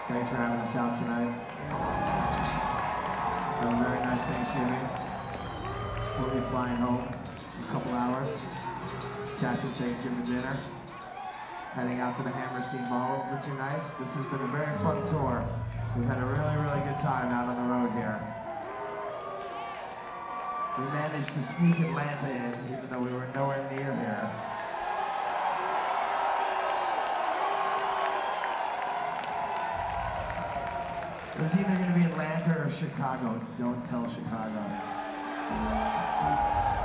Thanks for having us out tonight. Have a very nice Thanksgiving. We'll be flying home in a couple hours, catching Thanksgiving dinner, heading out to the Hammerstein Ballroom for 2 nights. This has been a very fun tour. We've had a really, really good time out on the road here. We managed to sneak Atlanta in, even though we were nowhere near here. It was either going to be Atlanta or Chicago. Don't tell Chicago.